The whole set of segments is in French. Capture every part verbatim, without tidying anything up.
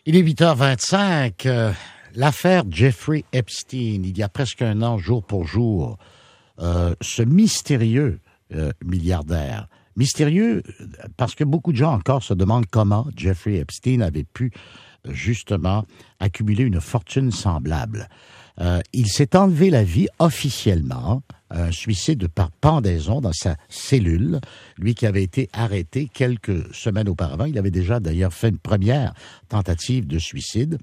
Il est huit heures vingt-cinq. Euh, l'affaire Jeffrey Epstein, il y a presque un an, jour pour jour, euh, ce mystérieux euh, milliardaire. Mystérieux parce que beaucoup de gens encore se demandent comment Jeffrey Epstein avait pu justement accumuler une fortune semblable. Euh, il s'est enlevé la vie officiellement, un suicide par pendaison dans sa cellule, lui qui avait été arrêté quelques semaines auparavant. Il avait déjà d'ailleurs fait une première tentative de suicide.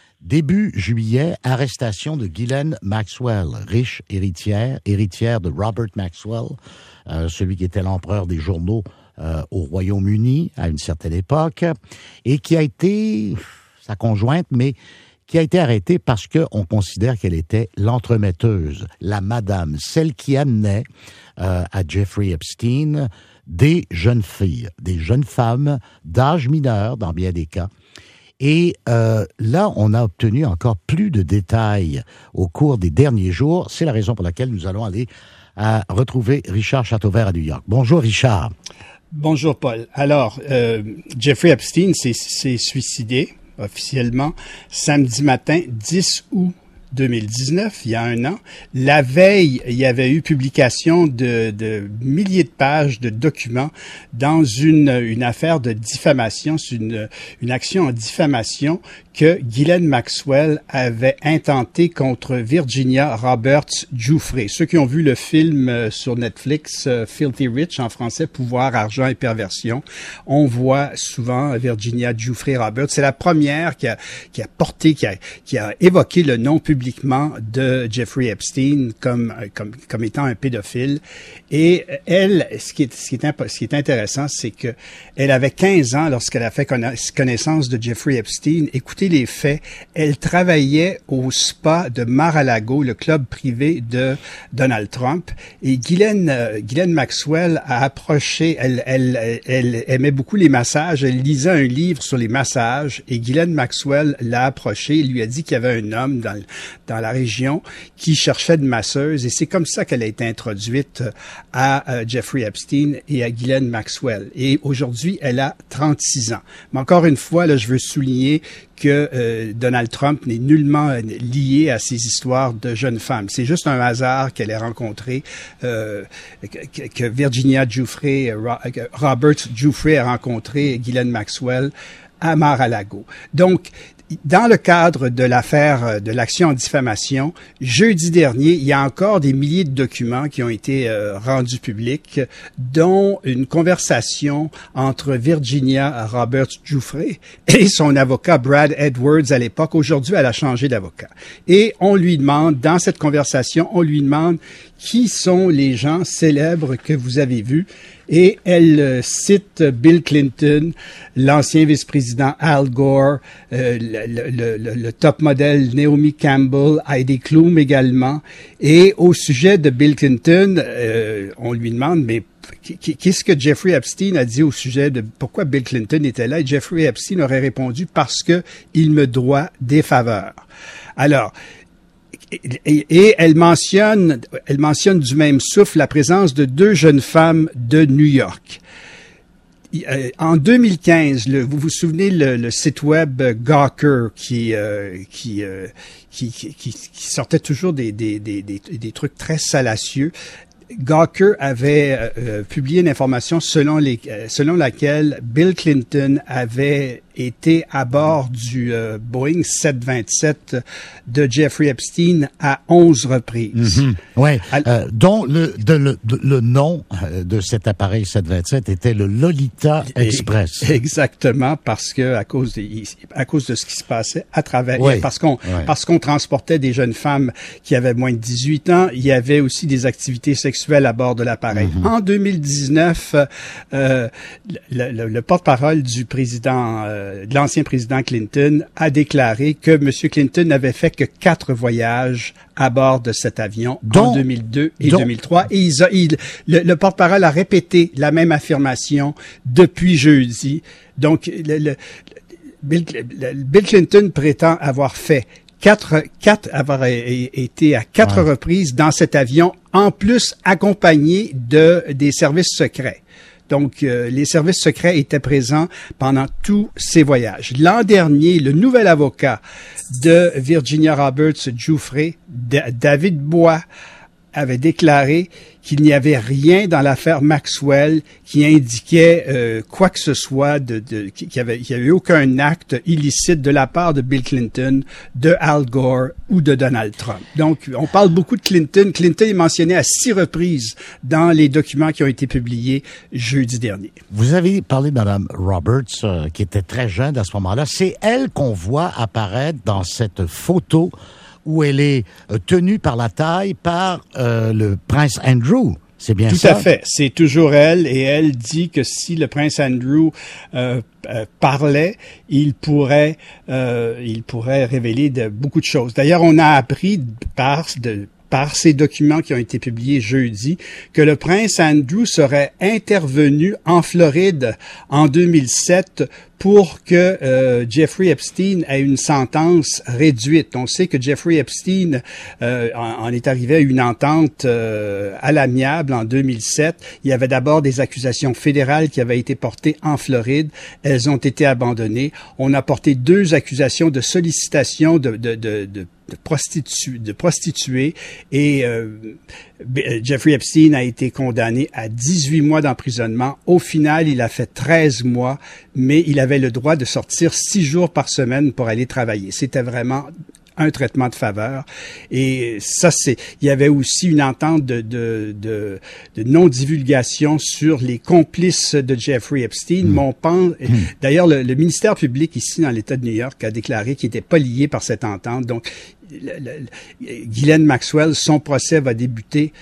Début juillet, arrestation de Ghislaine Maxwell, riche héritière, héritière de Robert Maxwell, euh, celui qui était l'empereur des journaux euh, au Royaume-Uni à une certaine époque, et qui a été sa conjointe, mais qui a été arrêtée parce qu'on considère qu'elle était l'entremetteuse, la madame, celle qui amenait euh, à Jeffrey Epstein des jeunes filles, des jeunes femmes d'âge mineur dans bien des cas. Et euh, là, on a obtenu encore plus de détails au cours des derniers jours. C'est la raison pour laquelle nous allons aller à retrouver Richard Chateauvert à New York. Bonjour Richard. Bonjour Paul. Alors, euh, Jeffrey Epstein s'est, s'est suicidé officiellement samedi matin dix août deux mille dix-neuf, il y a un an. La veille, il y avait eu publication de, de milliers de pages de documents dans une, une affaire de diffamation, c'est une, une action en diffamation que Ghislaine Maxwell avait intentée contre Virginia Roberts Giuffre. Ceux qui ont vu le film sur Netflix, Filthy Rich, en français, Pouvoir, Argent et Perversion, on voit souvent Virginia Giuffre Roberts. C'est la première qui a, qui a porté, qui a, qui a évoqué le nom publiquement de Jeffrey Epstein comme, comme, comme étant un pédophile. Et elle, ce qui est, ce qui est, imp- ce qui est intéressant, c'est que elle avait quinze ans lorsqu'elle a fait conna- connaissance de Jeffrey Epstein. Écoutez les faits. Elle travaillait au spa de Mar-a-Lago, le club privé de Donald Trump. Et Ghislaine, euh, Ghislaine Maxwell a approché, elle, elle, elle aimait beaucoup les massages. Elle lisait un livre sur les massages et Ghislaine Maxwell l'a approché et lui a dit qu'il y avait un homme dans, dans la région qui cherchait de masseuse. Et c'est comme ça qu'elle a été introduite à euh, Jeffrey Epstein et à Ghislaine Maxwell. Et aujourd'hui, elle a trente-six ans. Mais encore une fois, là, je veux souligner que euh, Donald Trump n'est nullement euh, lié à ces histoires de jeunes femmes. C'est juste un hasard qu'elle ait rencontré, euh, que, que Virginia Giuffre, Robert Giuffre a rencontré Ghislaine Maxwell à Mar-a-Lago. Donc, dans le cadre de l'affaire de l'action en diffamation, jeudi dernier, il y a encore des milliers de documents qui ont été euh, rendus publics, dont une conversation entre Virginia Roberts Giuffre et son avocat Brad Edwards à l'époque. Aujourd'hui, elle a changé d'avocat. Et on lui demande, dans cette conversation, on lui demande qui sont les gens célèbres que vous avez vus. Et elle euh, cite Bill Clinton, l'ancien vice-président Al Gore, euh, le, le, le, le top modèle Naomi Campbell, Heidi Klum également. Et au sujet de Bill Clinton, euh, on lui demande, mais qu'est-ce que Jeffrey Epstein a dit au sujet de pourquoi Bill Clinton était là? Et Jeffrey Epstein aurait répondu, parce que il me doit des faveurs. Alors, Et, et elle mentionne, elle mentionne du même souffle la présence de deux jeunes femmes de New York. En deux mille quinze, le, vous vous souvenez le, le site web Gawker qui, euh, qui, euh, qui, qui, qui, qui sortait toujours des, des, des, des, des trucs très salacieux. Gawker avait euh, publié une information selon, les, euh, selon laquelle Bill Clinton avait été à bord du euh, Boeing sept vingt-sept de Jeffrey Epstein à onze reprises. Mm-hmm. Oui, euh, dont le, de, le, de, le nom de cet appareil sept vingt-sept était le Lolita Express. Exactement, parce que à cause de, à cause de ce qui se passait à travers, oui. parce qu'on, oui. parce qu'on transportait des jeunes femmes qui avaient moins de dix-huit ans, il y avait aussi des activités sexuelles à bord de l'appareil. Mm-hmm. En deux mille dix-neuf, euh, le, le, le porte-parole du président euh, de l'ancien président Clinton a déclaré que M. Clinton n'avait fait que quatre voyages à bord de cet avion donc, en deux mille deux et donc, deux mille trois. Et il, il, le, le porte-parole a répété la même affirmation depuis jeudi. Donc, le, le, Bill, le, Bill Clinton prétend avoir fait Quatre, quatre, avoir été à quatre ouais. reprises dans cet avion, en plus accompagné de des services secrets. Donc, euh, les services secrets étaient présents pendant tous ces voyages. L'an dernier, le nouvel avocat de Virginia Roberts Giuffre, David Bois, avait déclaré qu'il n'y avait rien dans l'affaire Maxwell qui indiquait euh, quoi que ce soit, de, de, qu'il n'y avait, avait eu aucun acte illicite de la part de Bill Clinton, de Al Gore ou de Donald Trump. Donc, on parle beaucoup de Clinton. Clinton est mentionné à six reprises dans les documents qui ont été publiés jeudi dernier. Vous avez parlé de Mme Roberts, euh, qui était très jeune à ce moment-là. C'est elle qu'on voit apparaître dans cette photo où elle est euh, tenue par la taille par euh, le prince Andrew. C'est bien Tout ça? Tout à fait. C'est toujours elle, et elle dit que si le prince Andrew euh, euh, parlait, il pourrait, euh, il pourrait révéler de, beaucoup de choses. D'ailleurs, on a appris par de par ces documents qui ont été publiés jeudi, que le prince Andrew serait intervenu en Floride en deux mille sept pour que euh, Jeffrey Epstein ait une sentence réduite. On sait que Jeffrey Epstein euh, en, en est arrivé à une entente euh, à l'amiable en deux mille sept. Il y avait d'abord des accusations fédérales qui avaient été portées en Floride. Elles ont été abandonnées. On a porté deux accusations de sollicitation de, de, de, de de prostituées, de prostituées et euh, Jeffrey Epstein a été condamné à dix-huit mois d'emprisonnement. Au final, il a fait treize mois, mais il avait le droit de sortir six jours par semaine pour aller travailler. C'était vraiment un traitement de faveur. Et ça, c'est, il y avait aussi une entente de, de, de, de non-divulgation sur les complices de Jeffrey Epstein. Mmh. Mon pan, mmh. D'ailleurs, le, le ministère public ici dans l'État de New York a déclaré qu'il n'était pas lié par cette entente. Donc, le, le, Ghislaine Maxwell, son procès va débuter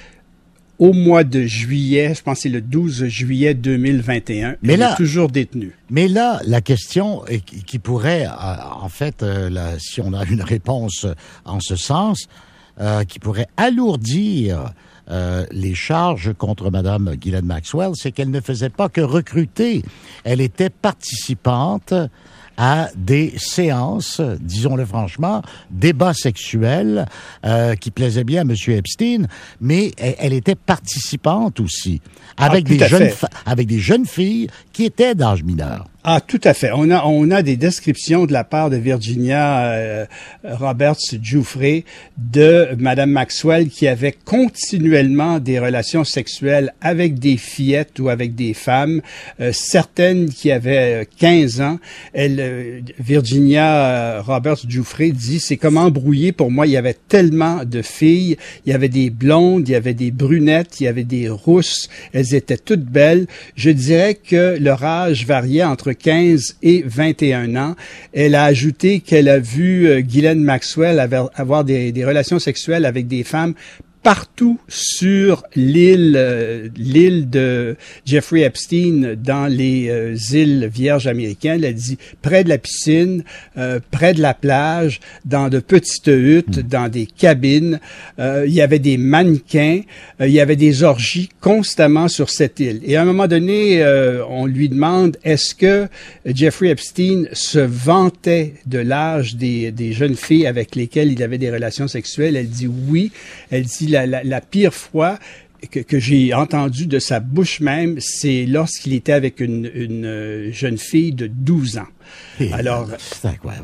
au mois de juillet, je pense que c'est le douze juillet deux mille vingt et un. Mais elle là, est toujours détenue. Mais là, la question qui pourrait, en fait, euh, là, si on a une réponse en ce sens, euh, qui pourrait alourdir euh, les charges contre Mme Ghislaine Maxwell, c'est qu'elle ne faisait pas que recruter. Elle était participante à des séances, disons-le franchement, débats sexuels euh, qui plaisaient bien à M. Epstein, mais elle, elle était participante aussi, avec, ah, des jeunes fa- avec des jeunes filles qui étaient d'âge mineur. Ah, tout à fait. On a, on a des descriptions de la part de Virginia euh, Roberts Giuffre de Madame Maxwell qui avait continuellement des relations sexuelles avec des fillettes ou avec des femmes, euh, certaines qui avaient quinze ans. Elle, euh, Virginia Roberts Giuffre dit, c'est comme embrouillé pour moi. Il y avait tellement de filles. Il y avait des blondes, il y avait des brunettes, il y avait des rousses. Elles étaient toutes belles. Je dirais que leur âge variait entre quinze et vingt et un ans. Elle a ajouté qu'elle a vu euh, Ghislaine Maxwell avoir, avoir des, des relations sexuelles avec des femmes partout sur l'île euh, l'île de Jeffrey Epstein dans les euh, îles Vierges américaines. Elle dit près de la piscine, euh, près de la plage, dans de petites huttes, mmh. dans des cabines. Euh, il y avait des mannequins, euh, il y avait des orgies constamment sur cette île. Et à un moment donné, euh, on lui demande est-ce que Jeffrey Epstein se vantait de l'âge des, des jeunes filles avec lesquelles il avait des relations sexuelles. Elle dit oui. Elle dit La, la, la pire fois que, que j'ai entendu de sa bouche même, c'est lorsqu'il était avec une, une jeune fille de douze ans. Et Alors, c'est incroyable.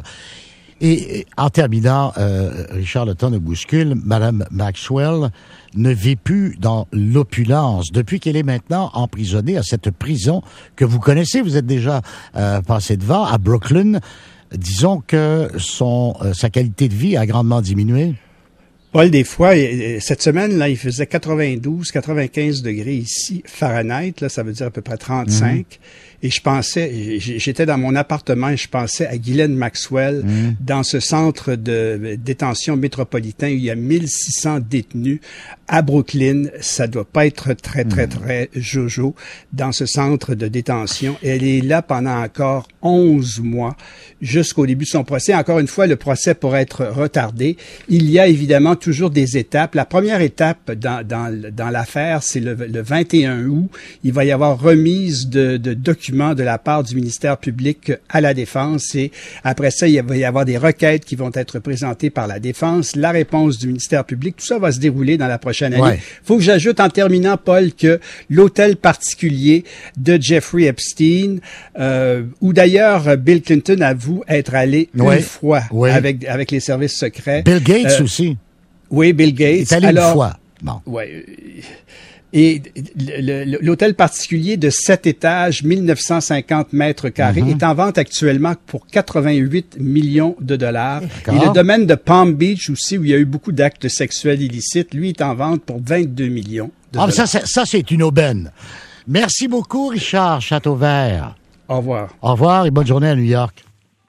Et, et en terminant, euh, Richard, le temps nous bouscule, Madame Maxwell ne vit plus dans l'opulence depuis qu'elle est maintenant emprisonnée à cette prison que vous connaissez, vous êtes déjà euh, passé devant, à Brooklyn. Disons que son, euh, sa qualité de vie a grandement diminué. Paul, des fois, cette semaine, là, il faisait quatre-vingt-douze, quatre-vingt-quinze degrés ici, Fahrenheit, là, ça veut dire à peu près trente-cinq. Mm-hmm. Et je pensais, j'étais dans mon appartement et je pensais à Ghislaine Maxwell mm-hmm. dans ce centre de détention métropolitain où il y a mille six cents détenus à Brooklyn. Ça doit pas être très, très, très jojo dans ce centre de détention. Et elle est là pendant encore onze mois jusqu'au début de son procès. Encore une fois, le procès pourrait être retardé. Il y a évidemment toujours des étapes. La première étape dans, dans, dans l'affaire, c'est le, le vingt et un août. Il va y avoir remise de, de documents documents de la part du ministère public à la Défense. Et après ça, il va y avoir des requêtes qui vont être présentées par la Défense, la réponse du ministère public. Tout ça va se dérouler dans la prochaine année. Ouais. Faut que j'ajoute en terminant, Paul, que l'hôtel particulier de Jeffrey Epstein, euh, où d'ailleurs Bill Clinton avoue être allé ouais. une fois ouais. avec, avec les services secrets. Bill Gates euh, aussi. Oui, Bill Gates. Il est allé Alors, une fois. Bon. Ouais. Et l'hôtel particulier de sept étages, mille neuf cent cinquante mètres carrés, mm-hmm. est en vente actuellement pour quatre-vingt-huit millions de dollars. Et le domaine de Palm Beach aussi, où il y a eu beaucoup d'actes sexuels illicites, lui est en vente pour vingt-deux millions de ah, dollars. Ça, ça, c'est une aubaine. Merci beaucoup, Richard Châteauvert. Au revoir. Au revoir et bonne journée à New York.